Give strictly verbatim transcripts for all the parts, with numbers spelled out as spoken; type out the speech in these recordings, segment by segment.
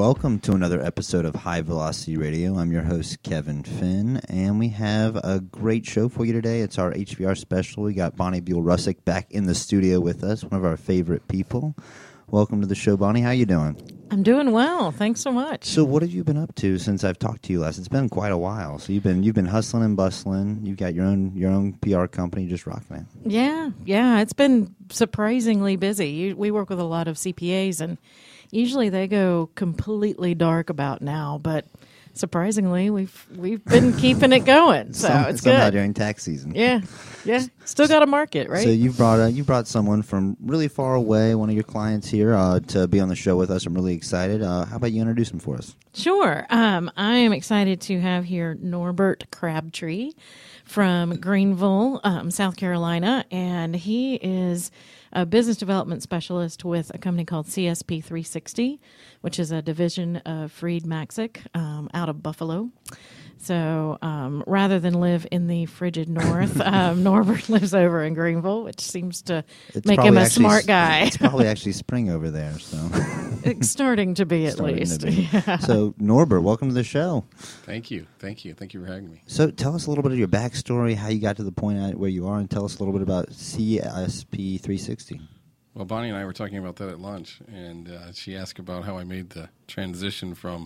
welcome to another episode of High Velocity Radio. I'm your host, Kevin Finn, and we have a great show for you today. It's our H V R special. We got Bonnie Buell-Russick back in the studio with us, one of our favorite people. Welcome to the show, Bonnie. How you doing? I'm doing well. Thanks so much. So what have you been up to since I've talked to you last? It's been quite a while. So you've been you've been hustling and bustling. You've got your own your own P R company, just rocking it. Yeah, yeah. It's been surprisingly busy. You, we work with a lot of C P As, and usually they go completely dark about now, but surprisingly, we've we've been keeping it going. So Some, it's somehow good. during tax season. Yeah, yeah. Still got a market, right? So you brought uh, you brought someone from really far away, one of your clients here, uh, to be on the show with us. I'm really excited. Uh, how about you introduce him for us? Sure. Um, I am excited to have here Norbert Crabtree from Greenville, um, South Carolina, and he is a business development specialist with a company called C S P three sixty, which is a division of Freed Maxick um, out of Buffalo. So um, rather than live in the frigid north, um, Norbert lives over in Greenville, which seems to It's make him probably a actually smart s- guy. It's probably actually spring over there. So It's starting to be at Starting to least. be. Yeah. So Norbert, welcome to the show. Thank you. Thank you. Thank you for having me. So tell us a little bit of your backstory, how you got to the point at where you are, and tell us a little bit about C S P three sixty. Well, Bonnie and I were talking about that at lunch, and uh, she asked about how I made the transition from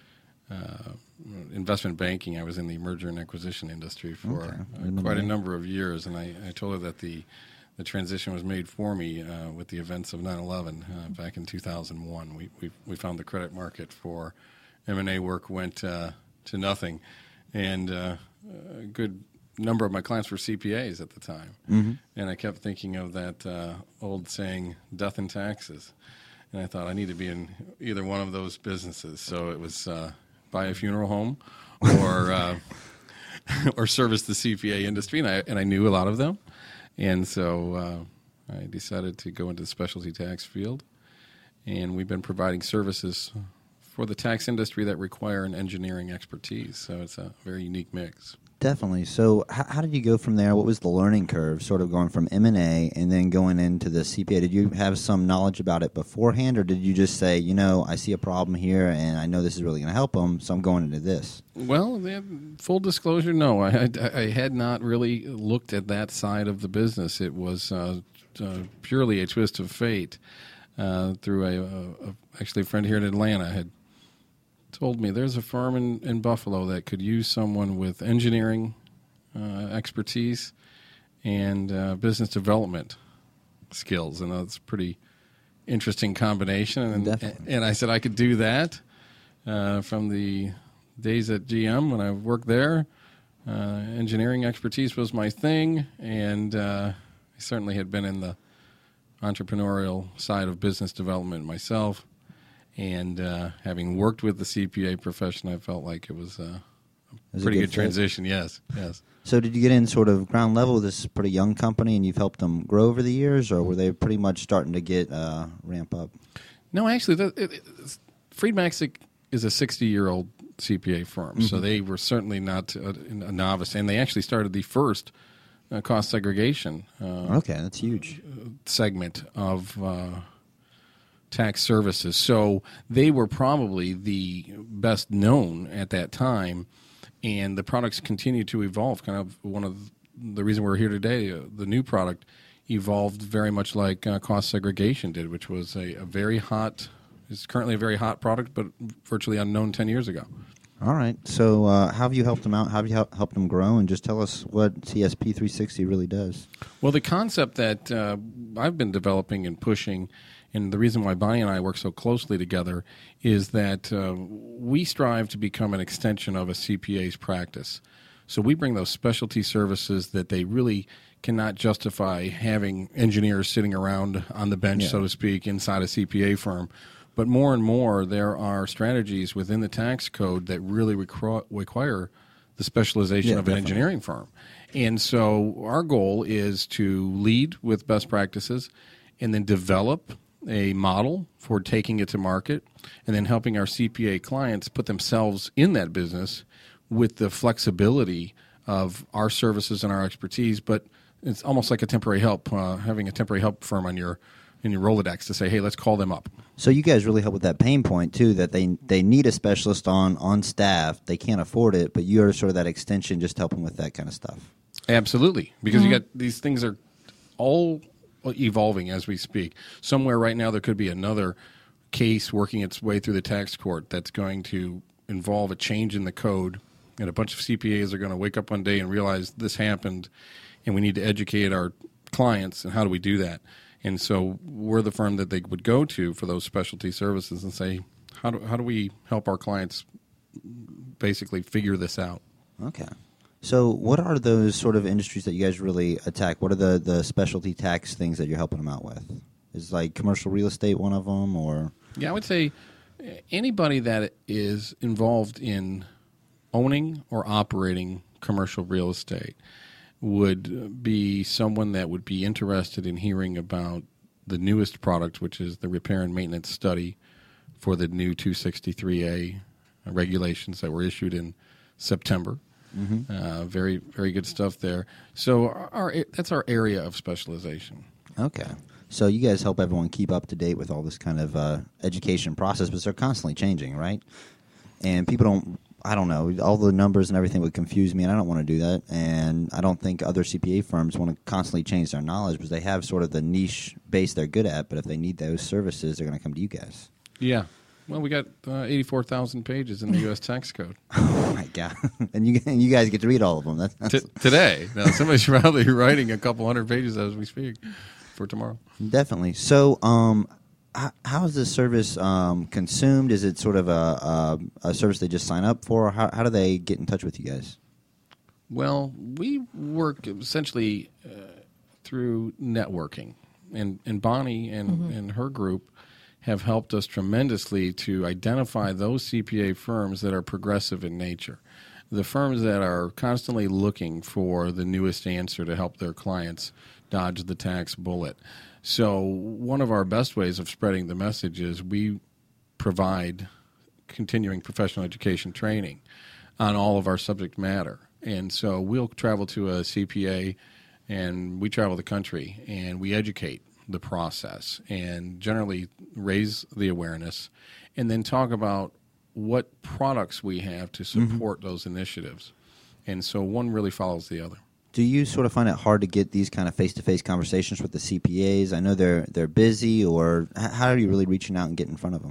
uh, investment banking. I was in the merger and acquisition industry for Okay. uh, quite a number of years, and I, I told her that the the transition was made for me uh, with the events of nine eleven uh, back in two thousand one. We, we we found the credit market for M and A work went uh, to nothing, and uh, a good number of my clients were C P As at the time. Mm-hmm. And I kept thinking of that uh, old saying, death and taxes. And I thought I need to be in either one of those businesses. So it was uh, buy a funeral home or uh, or service the C P A industry. And I, and I knew a lot of them. And so uh, I decided to go into the specialty tax field. And we've been providing services for the tax industry that require an engineering expertise. So it's a very unique mix. Definitely. So how, how did you go from there? What was the learning curve, sort of going from M and A and then going into the C P A? Did you have some knowledge about it beforehand, or did you just say, you know, I see a problem here and I know this is really going to help them, so I'm going into this? Well, full disclosure, no. I, I, I had not really looked at that side of the business. It was uh, uh, purely a twist of fate uh, through a, a, a actually a friend here in Atlanta had told me there's a firm in, in Buffalo that could use someone with engineering uh, expertise and uh, business development skills, and that's a pretty interesting combination. And, Definitely. and I said I could do that uh, from the days at G M when I worked there. Uh, engineering expertise was my thing, and uh, I certainly had been in the entrepreneurial side of business development myself. And uh, having worked with the C P A profession, I felt like it was uh, a Was it pretty good good fit? transition. Yes, yes. So did you get in sort of ground level? This is a pretty young company, and you've helped them grow over the years, or were they pretty much starting to get uh, ramp up? No, actually, the, it, it, Freed Maxick is a sixty-year-old C P A firm, Mm-hmm. so they were certainly not a, a novice, and they actually started the first uh, cost segregation uh, Okay, that's huge. segment of uh, tax services. So they were probably the best known at that time, and the products continue to evolve. Kind of one of the reason we're here today, uh, the new product evolved very much like uh, cost segregation did, which was a, a very hot, is currently a very hot product, but virtually unknown ten years ago. All right. So uh, how have you helped them out? How have you help, helped them grow? And just tell us what C S P three sixty really does. Well, the concept that uh, I've been developing and pushing, and the reason why Bonnie and I work so closely together, is that uh, we strive to become an extension of a C P A's practice. So we bring those specialty services that they really cannot justify having engineers sitting around on the bench, Yeah. so to speak, inside a C P A firm. But more and more, there are strategies within the tax code that really requ- require the specialization Yeah, of an definitely. engineering firm. And so our goal is to lead with best practices and then develop a model for taking it to market and then helping our C P A clients put themselves in that business with the flexibility of our services and our expertise. But it's almost like a temporary help, uh, having a temporary help firm on your in your Rolodex to say, hey, let's call them up. So you guys really help with that pain point too, that they they need a specialist on on staff. They can't afford it, but you're sort of that extension, just helping with that kind of stuff. Absolutely, because Mm-hmm. you got these things are all evolving as we speak. Somewhere right now there could be another case working its way through the tax court that's going to involve a change in the code, and a bunch of C P As are going to wake up one day and realize this happened, and we need to educate our clients. And how do we do that? And so we're the firm that they would go to for those specialty services and say, how do how do we help our clients basically figure this out? Okay. So what are those sort of industries that you guys really attack? What are the, the specialty tax things that you're helping them out with? Is like commercial real estate one of them, or? Yeah, I would say anybody that is involved in owning or operating commercial real estate would be someone that would be interested in hearing about the newest product, which is the repair and maintenance study for the new two sixty-three A regulations that were issued in September. Mm-hmm. Uh, very, very good stuff there. So our, our, that's our area of specialization. Okay. So you guys help everyone keep up to date with all this kind of uh, education process, but they're constantly changing, right? And people don't, I don't know, all the numbers and everything would confuse me, and I don't want to do that. And I don't think other C P A firms want to constantly change their knowledge because they have sort of the niche base they're good at, but if they need those services, they're going to come to you guys. Yeah. Well, we got uh, eighty-four thousand pages in the U S tax code. Oh, my God. And you and you guys get to read all of them. That's, that's T- today. Now, somebody's probably writing a couple hundred pages as we speak for tomorrow. Definitely. So, um, how, how is this service um, consumed? Is it sort of a, a, a service they just sign up for? Or how, how do they get in touch with you guys? Well, we work essentially uh, through networking. And, and Bonnie and, mm-hmm. and her group have helped us tremendously to identify those C P A firms that are progressive in nature, the firms that are constantly looking for the newest answer to help their clients dodge the tax bullet. So one of our best ways of spreading the message is we provide continuing professional education training on all of our subject matter. And so we'll travel to a C P A, and we travel the country, and we educate the process and generally raise the awareness, and then talk about what products we have to support mm-hmm. those initiatives. And so one really follows the other. Do you sort of find it hard to get these kind of face-to-face conversations with the C P As? I know they're they're busy, or how are you really reaching out and getting in front of them?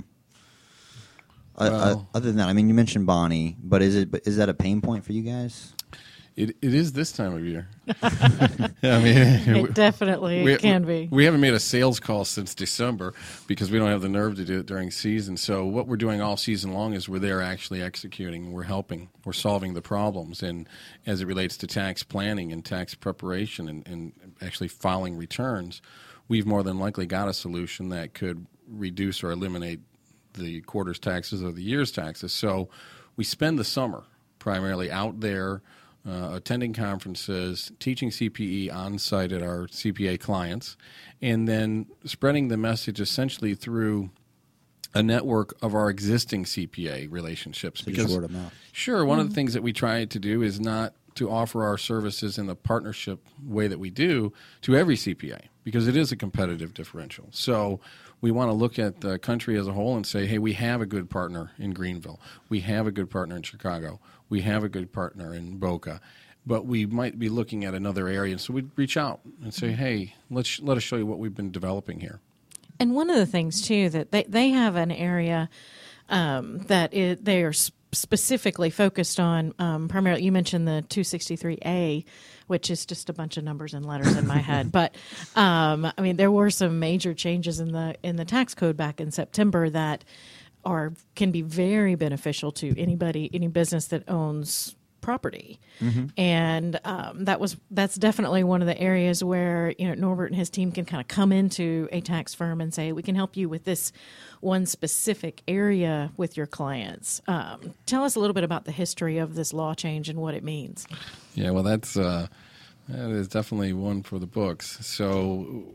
Well, uh, other than that, I mean, you mentioned Bonnie, but is it is that a pain point for you guys? It it is this time of year. I mean, it we, definitely we, can be. We haven't made a sales call since December because we don't have the nerve to do it during season. So what we're doing all season long is we're there actually executing. We're helping. We're solving the problems. And as it relates to tax planning and tax preparation and, and actually filing returns, we've more than likely got a solution that could reduce or eliminate the quarter's taxes or the year's taxes. So we spend the summer primarily out there Uh, attending conferences, teaching C P E on site at our C P A clients, and then spreading the message essentially through a network of our existing C P A relationships. So because just word of mouth. Sure, one mm-hmm. of the things that we try to do is not to offer our services in the partnership way that we do to every C P A, because it is a competitive differential. So we want to look at the country as a whole and say, hey, we have a good partner in Greenville. We have a good partner in Chicago. We have a good partner in Boca. But we might be looking at another area. And so we'd reach out and say, hey, let's let us show you what we've been developing here. And one of the things, too, that they, they have an area um, that it, they are sp- specifically focused on, um, primarily, you mentioned the two sixty-three A, which is just a bunch of numbers and letters in my head. But, um, I mean, there were some major changes in the in the tax code back in September that are can be very beneficial to anybody, any business that owns property. Mm-hmm. And um, that was that's definitely one of the areas where, you know, Norbert and his team can kind of come into a tax firm and say, we can help you with this one specific area with your clients. Um, tell us a little bit about the history of this law change and what it means. Yeah, well, that's uh, that is definitely one for the books. So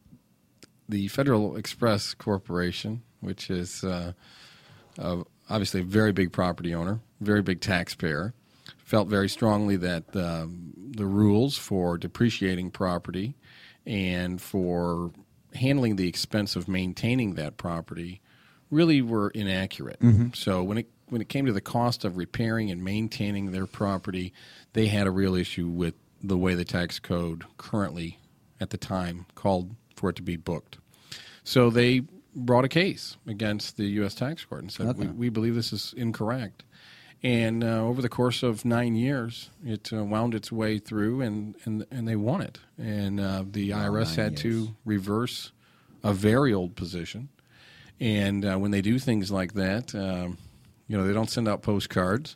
the Federal Express Corporation, which is uh, uh, obviously a very big property owner, very big taxpayer, felt very strongly that um, the rules for depreciating property and for handling the expense of maintaining that property really were inaccurate. Mm-hmm. So when it when it came to the cost of repairing and maintaining their property, they had a real issue with the way the tax code currently, at the time, called for it to be booked. So they brought a case against the U S Tax Court and said, Okay. we, we believe this is incorrect. And uh, over the course of nine years, it uh, wound its way through, and, and, and they won it. And uh, the Wow, I R S nine had years. to reverse a very old position. And uh, when they do things like that, um, you know, they don't send out postcards.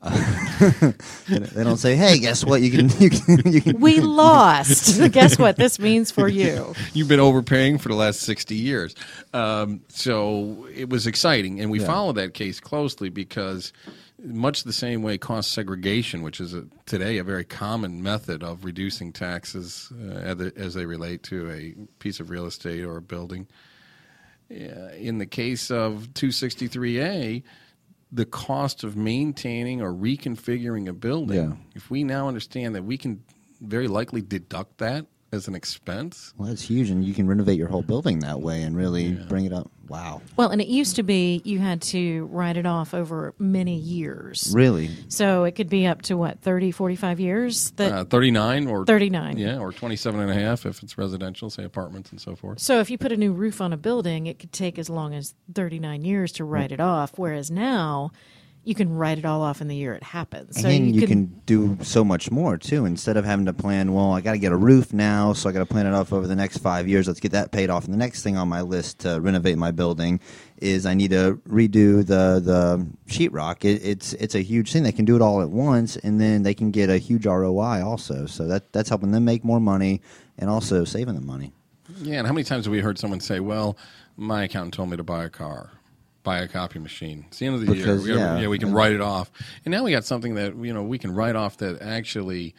They don't say, "Hey, guess what? You can you can you can." We lost. Guess what this means for you? You've been overpaying for the last sixty years. Um, so it was exciting, and we Yeah. followed that case closely because much the same way cost segregation, which is a, today a very common method of reducing taxes uh, as, they, as they relate to a piece of real estate or a building. Uh, in the case of two sixty-three A, the cost of maintaining or reconfiguring a building, Yeah. if we now understand that we can very likely deduct that as an expense. Well, that's huge, and you can renovate your whole building that way and really bring it up. Wow, Well, and it used to be you had to write it off over many years. really? So it could be up to what, thirty, forty-five years? That Uh, thirty-nine or thirty-nine. Yeah, or twenty-seven and a half if it's residential, say apartments and so forth. So if you put a new roof on a building, it could take as long as thirty-nine years to write it off, whereas now you can write it all off in the year it happens. So and you, you can, do so much more too. Instead of having to plan, well, I got to get a roof now, so I got to plan it off over the next five years. Let's get that paid off. And the next thing on my list to renovate my building is I need to redo the the sheetrock. It, it's it's a huge thing. They can do it all at once, and then they can get a huge R O I also. So that that's helping them make more money and also saving them money. Yeah, and how many times have we heard someone say, well, my accountant told me to buy a car, buy a copy machine. It's the end of the Because, year. We gotta, yeah. yeah, we can write it off. And now we got something that, you know, we can write off that actually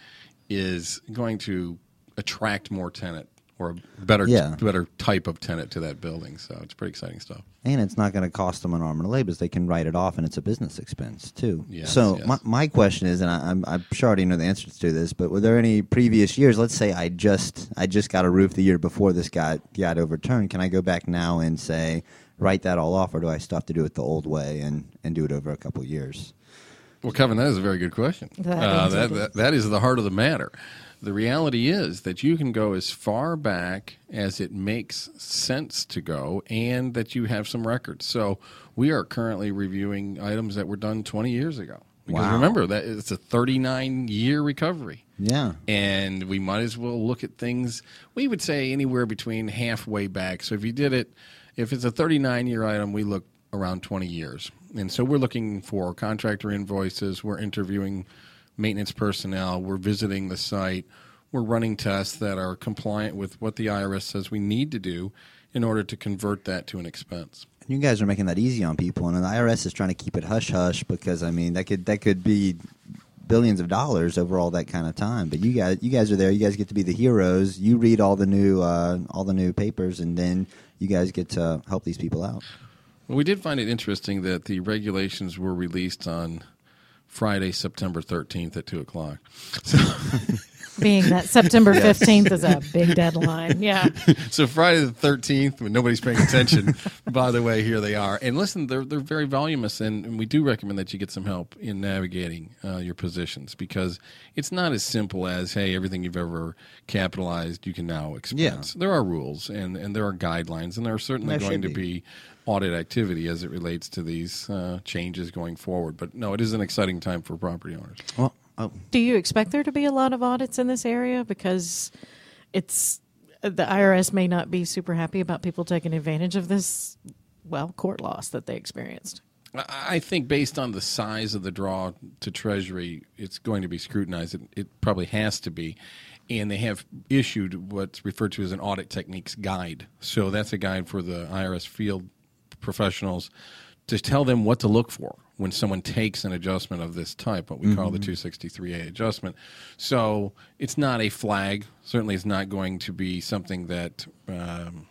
is going to attract more tenant or a better, Yeah. better type of tenant to that building. So it's pretty exciting stuff. And it's not going to cost them an arm and a leg because they can write it off, and it's a business expense too. Yes, so yes. My, my question is, and I, I'm, I'm sure I already know the answers to this, but were there any previous years? Let's say I just I just got a roof the year before this got got overturned. Can I go back now and say write that all off, or do I still have to do it the old way and, and do it over a couple of years? Well, Kevin, that is a very good question. That uh, is that, indeed. that, that is the heart of the matter. The reality is that you can go as far back as it makes sense to go and that you have some records. So we are currently reviewing items that were done twenty years ago. Because Wow. remember, that it's a thirty-nine year recovery. Yeah. And we might as well look at things, we would say anywhere between halfway back. So if you did it, if it's a thirty-nine year item, we look around twenty years. And so we're looking for contractor invoices, we're interviewing maintenance personnel, we're visiting the site, we're running tests that are compliant with what the I R S says we need to do in order to convert that to an expense. You guys are making that easy on people, and the I R S is trying to keep it hush hush because I mean that could that could be billions of dollars over all that kind of time. But you guys, you guys are there. You guys get to be the heroes. You read all the new uh, all the new papers, and then you guys get to help these people out. Well, we did find it interesting that the regulations were released on Friday, September thirteenth at two o'clock. So, being that September fifteenth is a big deadline. Yeah. so Friday the thirteenth, when nobody's paying attention, by the way, here they are. And listen, they're they're very voluminous, and, and we do recommend that you get some help in navigating uh, your positions because it's not as simple as, hey, everything you've ever capitalized, you can now expense. Yeah. There are rules, and, and there are guidelines, and there are certainly There going to should be. be audit activity as it relates to these uh, changes going forward. But no, it is an exciting time for property owners. Well, oh, Do you expect there to be a lot of audits in this area? Because it's the I R S may not be super happy about people taking advantage of this, well, court loss that they experienced. I I think based on the size of the draw to Treasury, it's going to be scrutinized. It, it probably has to be. And they have issued what's referred to as an audit techniques guide. So that's a guide for the I R S field professionals to tell them what to look for when someone takes an adjustment of this type, what we mm-hmm. call the two sixty-three A adjustment. So it's not a flag. Certainly it's not going to be something that um,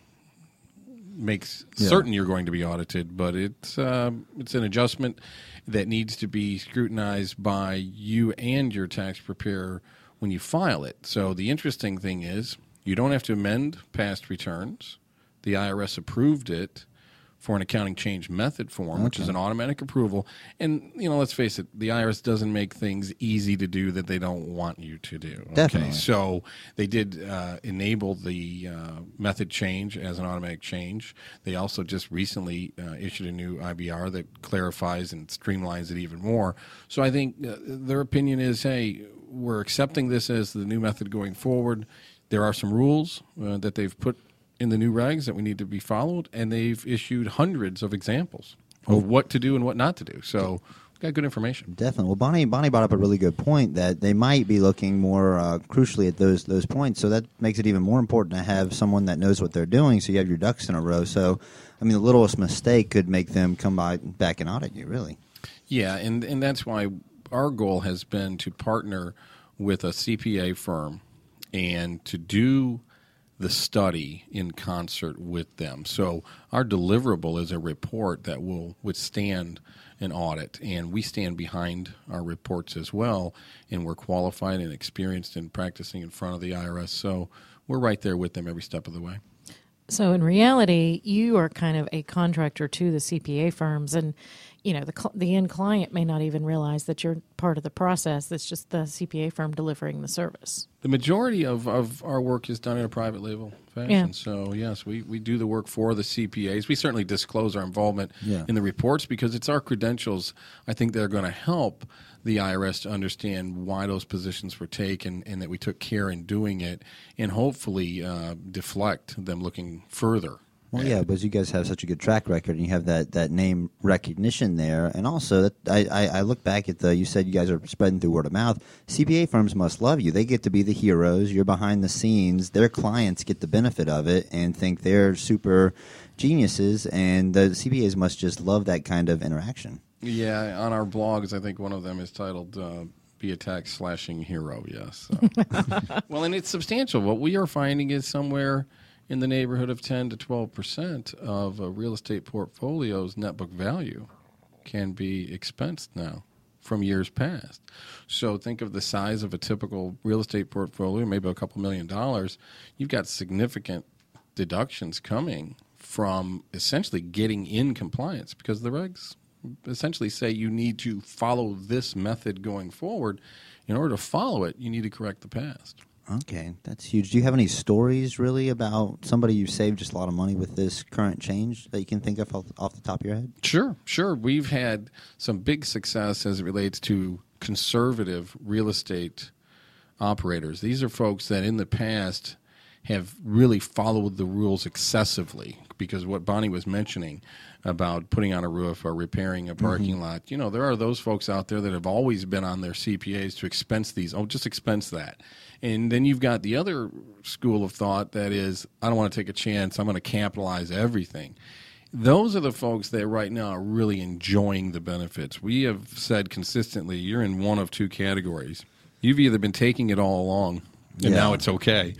makes yeah. certain you're going to be audited, but it's, uh, it's an adjustment that needs to be scrutinized by you and your tax preparer when you file it. So the interesting thing is you don't have to amend past returns. the I R S approved it for an accounting change method form, okay. which is an automatic approval. And, you know, let's face it, the I R S doesn't make things easy to do that they don't want you to do. Okay? Definitely. So they did uh, enable the uh, method change as an automatic change. They also just recently uh, issued a new I B R that clarifies and streamlines it even more. So I think uh, their opinion is, hey, we're accepting this as the new method going forward. There are some rules uh, that they've put in the new regs that we need to be followed, and they've issued hundreds of examples of well, what to do and what not to do. So we've got good information. Definitely. Well, Bonnie Bonnie brought up a really good point that they might be looking more uh, crucially at those those points. So that makes it even more important to have someone that knows what they're doing, so you have your ducks in a row. So, I mean, the littlest mistake could make them come by back and audit you, really. Yeah, and, and that's why our goal has been to partner with a C P A firm and to do the study in concert with them. So our deliverable is a report that will withstand an audit, and we stand behind our reports as well, and we're qualified and experienced in practicing in front of the I R S. So we're right there with them every step of the way. So in reality, you are kind of a contractor to the C P A firms, and you know the the end client may not even realize that you're part of the process. That's just the C P A firm delivering the service. The majority of, of our work is done in a private label fashion. Yeah. So, yes, we, we do the work for the C P As. We certainly disclose our involvement yeah. in the reports because it's our credentials, I think, that are going to help the I R S to understand why those positions were taken and that we took care in doing it, and hopefully uh, deflect them looking further. Well, yeah, because you guys have such a good track record, and you have that, that name recognition there, and also that I, I, I look back at the. You said you guys are spreading through word of mouth. C P A firms must love you. They get to be the heroes. You're behind the scenes. Their clients get the benefit of it and think they're super geniuses, and the C P As must just love that kind of interaction. Yeah, on our blogs, I think one of them is titled uh, "Be a Tax Slashing Hero." Yes. So. Well, and it's substantial. What we are finding is somewhere in the neighborhood of ten to twelve percent of a real estate portfolio's net book value can be expensed now from years past. So think of the size of a typical real estate portfolio, maybe a couple million dollars. You've got significant deductions coming from essentially getting in compliance because the regs essentially say you need to follow this method going forward. In order to follow it, you need to correct the past. Okay, that's huge. Do you have any stories, really, about somebody you saved just a lot of money with this current change that you can think of off, off the top of your head? Sure, sure. We've had some big success as it relates to conservative real estate operators. These are folks that in the past have really followed the rules excessively because what Bonnie was mentioning about putting on a roof or repairing a parking mm-hmm. lot, you know, there are those folks out there that have always been on their C P As to expense these. Oh, just expense that. And then you've got the other school of thought that is, I don't want to take a chance. I'm going to capitalize everything. Those are the folks that right now are really enjoying the benefits. We have said consistently, you're in one of two categories. You've either been taking it all along, and yeah. now it's okay,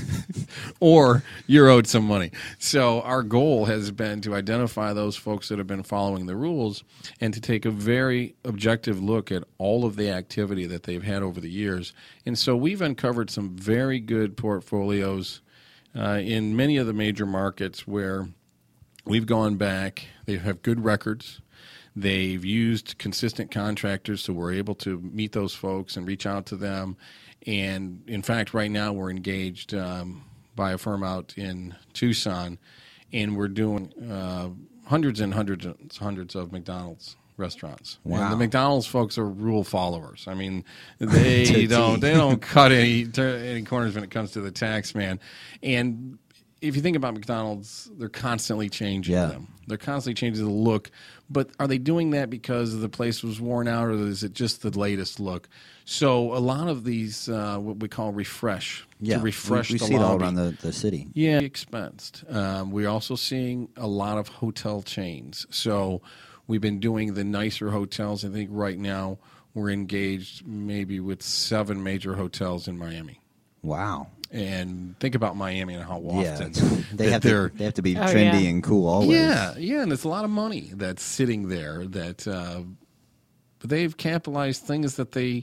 or you're owed some money. So our goal has been to identify those folks that have been following the rules and to take a very objective look at all of the activity that they've had over the years. And so we've uncovered some very good portfolios uh, in many of the major markets where we've gone back. They have good records. They've used consistent contractors, so we're able to meet those folks and reach out to them. And, in fact, right now we're engaged um, by a firm out in Tucson, and we're doing uh, hundreds and hundreds and hundreds of McDonald's restaurants. Wow. And the McDonald's folks are rule followers. I mean, they don't they don't cut any any corners when it comes to the tax man. And if you think about McDonald's, they're constantly changing yeah. them. They're constantly changing the look. But are they doing that because the place was worn out, or is it just the latest look? So a lot of these, uh, what we call refresh, yeah. to refresh we, we the see lobby. it all around the, the city. Yeah, expensed. Um, we're also seeing a lot of hotel chains. So we've been doing the nicer hotels. I think right now we're engaged maybe with seven major hotels in Miami. Wow. And think about Miami and how often yeah, they have to they have to be oh, trendy yeah. and cool always. Yeah, yeah, and there's a lot of money that's sitting there that uh, they've capitalized things that they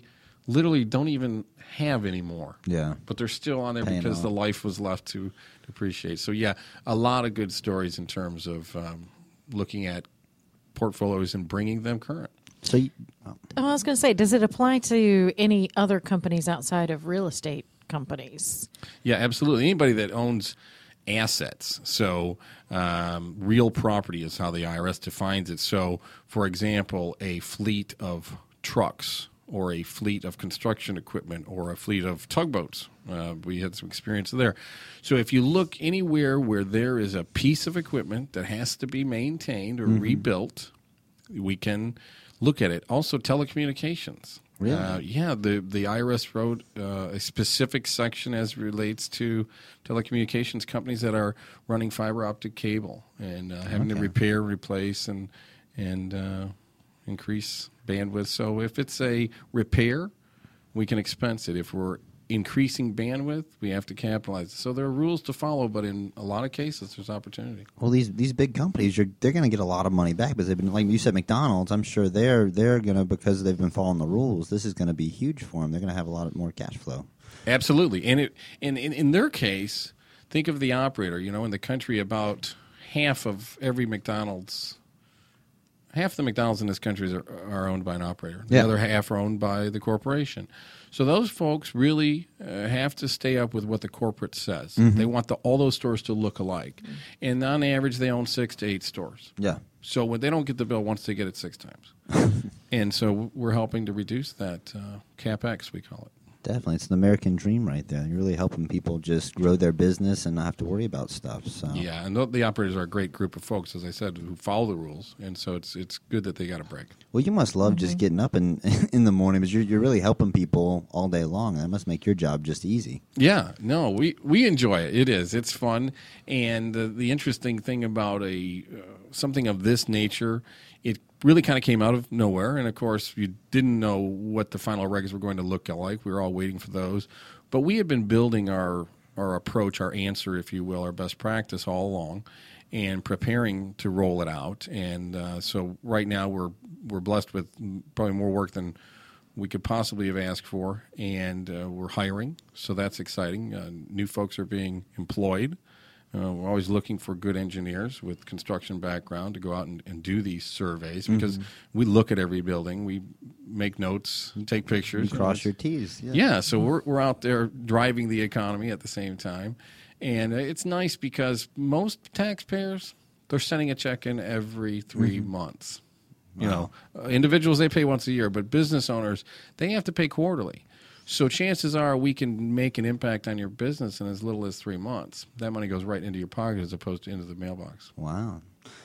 literally don't even have anymore. Yeah. But they're still on there Paying because off. the life was left to depreciate. So, yeah, a lot of good stories in terms of um, looking at portfolios and bringing them current. So, you, oh, Oh, I was going to say, does it apply to any other companies outside of real estate companies? Yeah, absolutely. Anybody that owns assets, so um, real property is how the I R S defines it. So, for example, a fleet of trucks or a fleet of construction equipment or a fleet of tugboats. Uh, we had some experience there. So if you look anywhere where there is a piece of equipment that has to be maintained or rebuilt, we can look at it. Also, telecommunications. Really? Uh, yeah, the, the I R S wrote uh, a specific section as relates to telecommunications companies that are running fiber optic cable and uh, having to Okay. repair, replace, and and uh, increase bandwidth. So if it's a repair, we can expense it. If we're increasing bandwidth, we have to capitalize it. So there are rules to follow, but in a lot of cases, there's opportunity. well, these these big companies, you're, they're going to get a lot of money back because they've been, like you said, McDonald's. I'm sure they're they're going to, because they've been following the rules. This is going to be huge for them. They're going to have a lot more cash flow. Absolutely. And it, and in, in their case, think of the operator. You know, in the country, about half of every McDonald's, half the McDonald's in this country are, are owned by an operator. The Yeah. other half are owned by the corporation. So those folks really uh, have to stay up with what the corporate says. They want the, all those stores to look alike. And on average, they own six to eight stores. Yeah. So when they don't get the bill once, they get it six times. And so we're helping to reduce that uh, CapEx, we call it. Definitely. It's an American dream right there. You're really helping people just grow their business and not have to worry about stuff. So Yeah, and the, the operators are a great group of folks, as I said, who follow the rules, and so it's it's good that they got a break. Well, you must love just getting up in, in the morning because you're, you're really helping people all day long. That must make your job just easy. Yeah, no, we, we enjoy it. It is. It's fun, and uh, the interesting thing about a uh, something of this nature, it really kind of came out of nowhere, and of course, you didn't know what the final regs were going to look like. We were all waiting for those, but we had been building our our approach, our answer, if you will, our best practice all along, and preparing to roll it out. And uh, so right now we're we're blessed with probably more work than we could possibly have asked for, and uh, we're hiring, so that's exciting. Uh, new folks are being employed. Uh, we're always looking for good engineers with construction background to go out and, and do these surveys because we look at every building, we make notes, take pictures. You cross your T's. Yeah. Yeah, so we're we're out there driving the economy at the same time, and uh, it's nice because most taxpayers, they're sending a check in every three months. You know, uh, individuals, they pay once a year, but business owners, they have to pay quarterly. So chances are we can make an impact on your business in as little as three months. That money goes right into your pocket as opposed to into the mailbox. Wow.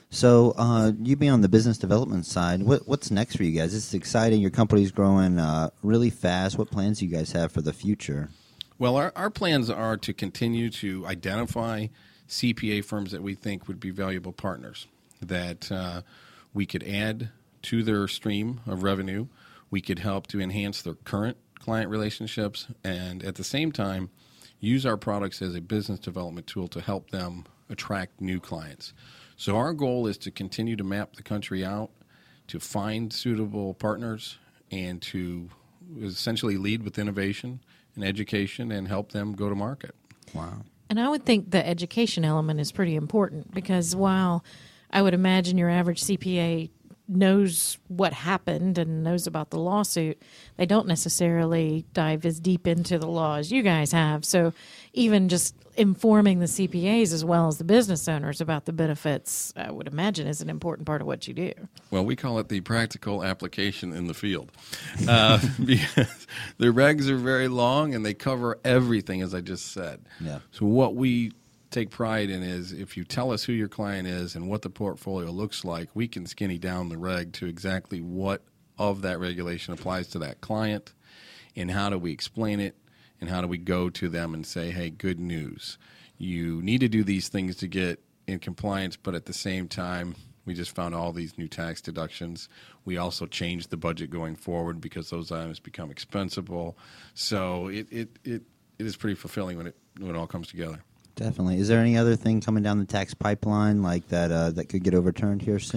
So uh, you being on the business development side, what, what's next for you guys? This is exciting. Your company's growing uh, really fast. What plans do you guys have for the future? Well, our, our plans are to continue to identify C P A firms that we think would be valuable partners, that uh, we could add to their stream of revenue. We could help to enhance their current client relationships, and at the same time, use our products as a business development tool to help them attract new clients. So our goal is to continue to map the country out, to find suitable partners, and to essentially lead with innovation and education and help them go to market. Wow. And I would think the education element is pretty important because while I would imagine your average C P A knows what happened and knows about the lawsuit, they don't necessarily dive as deep into the law as you guys have. So even just informing the C P As as well as the business owners about the benefits, I would imagine, is an important part of what you do. Well, we call it the practical application in the field uh, because the regs are very long and they cover everything, as I just said. Yeah. So what we take pride in is if you tell us who your client is and what the portfolio looks like, we can skinny down the reg to exactly what of that regulation applies to that client and how do we explain it and how do we go to them and say, hey, good news. You need to do these things to get in compliance, but at the same time, we just found all these new tax deductions. We also changed the budget going forward because those items become expensible. So it, it, it, it is pretty fulfilling when it, when it all comes together. Definitely. Is there any other thing coming down the tax pipeline like that uh, that could get overturned here soon?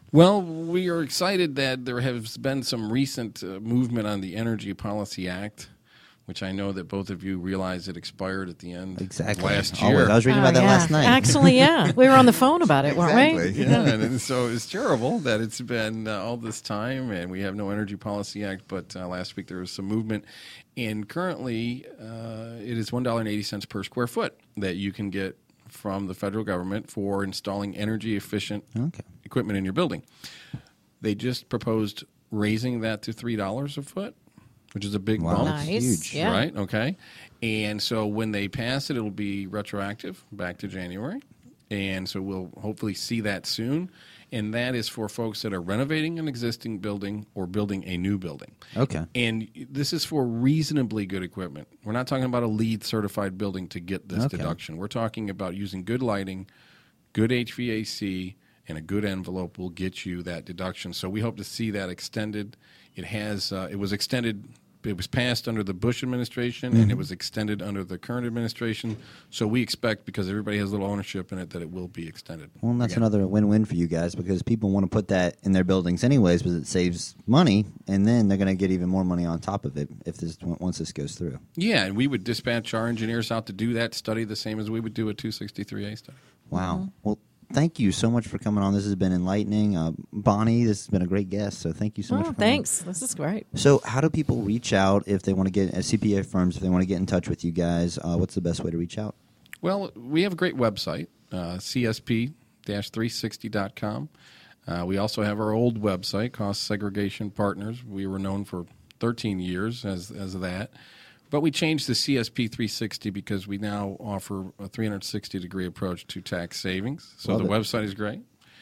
Well, we are excited that there has been some recent uh, movement on the Energy Policy Act, which I know that both of you realize it expired at the end Exactly. of last Always. year. I was reading about Oh, that yeah. last night. Actually, yeah. We were on the phone about it, weren't we? Exactly. Yeah, and, and so it's terrible that it's been uh, all this time, and we have no Energy Policy Act. But uh, last week there was some movement, and currently uh, it is one dollar and eighty cents per square foot that you can get from the federal government for installing energy efficient Okay. equipment in your building. They just proposed raising that to three dollars a foot, which is a big Wow. bump. Nice. Huge. Yeah. Right? Okay. And so when they pass it, it'll be retroactive back to January. And so we'll hopefully see that soon. And that is for folks that are renovating an existing building or building a new building. Okay. And this is for reasonably good equipment. We're not talking about a LEED certified building to get this Okay. deduction. We're talking about using good lighting, good H V A C, and a good envelope will get you that deduction. So we hope to see that extended. It has. Uh, it was extended. It was passed under the Bush administration, Mm-hmm. and it was extended under the current administration. So we expect, because everybody has a little ownership in it, that it will be extended. Well, and that's Again. another win-win for you guys because people want to put that in their buildings anyways because it saves money, and then they're going to get even more money on top of it if this once this goes through. Yeah, and we would dispatch our engineers out to do that study the same as we would do a two sixty-three A study. Wow. Well, thank you so much for coming on. This has been enlightening. Uh, Bonnie, this has been a great guest, so thank you so much Oh, for coming on. thanks. This is great. So how do people reach out if they want to get, as C P A firms, if they want to get in touch with you guys, uh, what's the best way to reach out? Well, we have a great website, uh, C S P three sixty dot com. Uh, we also have our old website, Cost Segregation Partners. We were known for thirteen years as as that. But we changed to C S P three sixty because we now offer a three sixty degree approach to tax savings. So Love the it. website is great.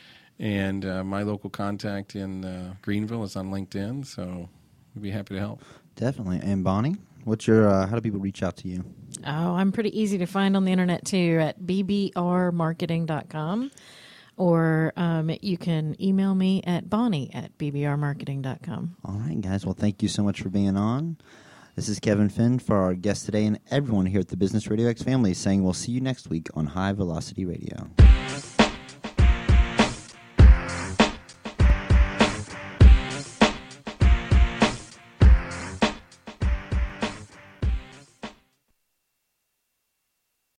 And uh, my local contact in uh, Greenville is on LinkedIn, so we'd be happy to help. Definitely. And Bonnie, what's your? Uh, how do people reach out to you? Oh, I'm pretty easy to find on the internet too at b b r marketing dot com. Or um, you can email me at bonnie at b b r marketing dot com. All right, guys. Well, thank you so much for being on. This is Kevin Finn for our guest today, and everyone here at the Business Radio X family saying we'll see you next week on High Velocity Radio.